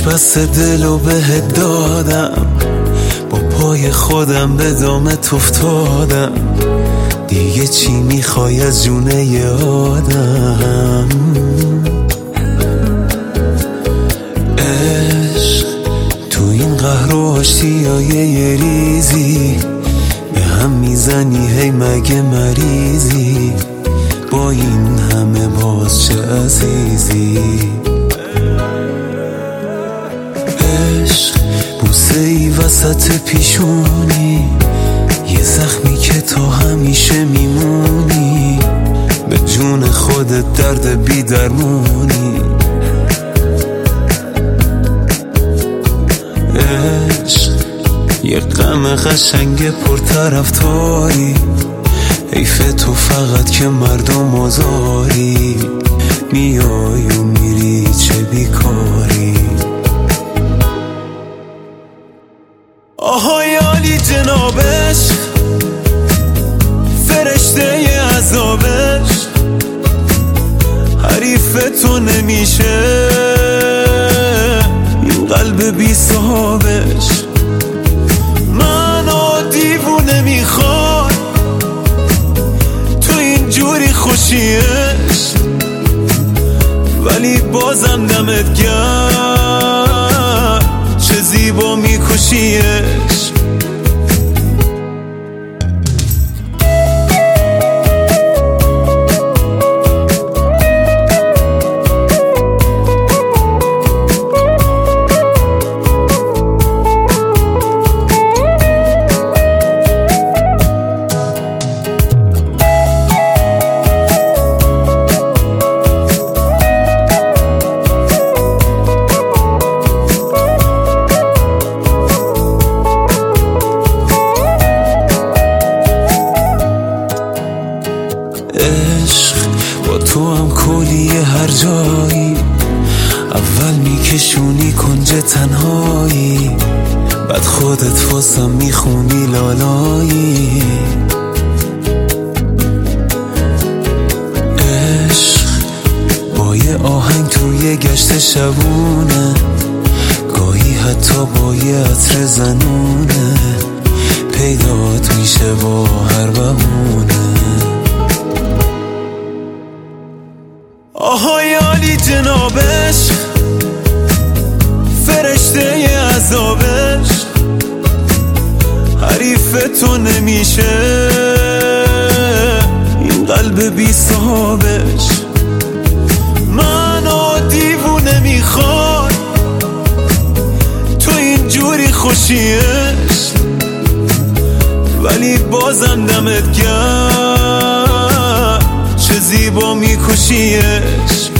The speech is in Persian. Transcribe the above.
بس دلو بهت دادم، با پای خودم به دامت افتادم، دیگه چی میخوای از جونه ی آدم؟ عشق تو این قهر و آشتیای یه ریزی، به هم میزنی هی مگه مریضی، با این همه باز چه عزیزی؟ عشق بوسه ای وسط پیشونی، یه زخمی که تا همیشه میمونی، به جون خودت درد بی درمونی. عشق یه غم قشنگ پرطرفداری، حیف تو فقط که مردم آزاری، میای و میری چه بیکاری. آهای عالی جنابش، فرشته ی عذابش، حریف تو نمیشه این قلب بی صاحبش. منو دیوونه میخواد تو اینجوری خوشیش، ولی بازم دمت گرم چه زیبا میکشیش. عشق با تو هم کلیه هر جایی، اول میکشونی کنج تنهایی، بعد خودت واسم میخونی لالایی. عشق با یه آهنگ توی گشت شبونه، گاهی حتی با یه عطر زنونه، پیدات میشه با هر بهونه. آهای عالی جنابش، فرشته ی عذابش، حریف تو نمیشه این قلب بی صاحبش. منو دیوونه میخواد تو اینجوری خوشیش، ولی بازم دمت گرم چه زیبا میکشیش.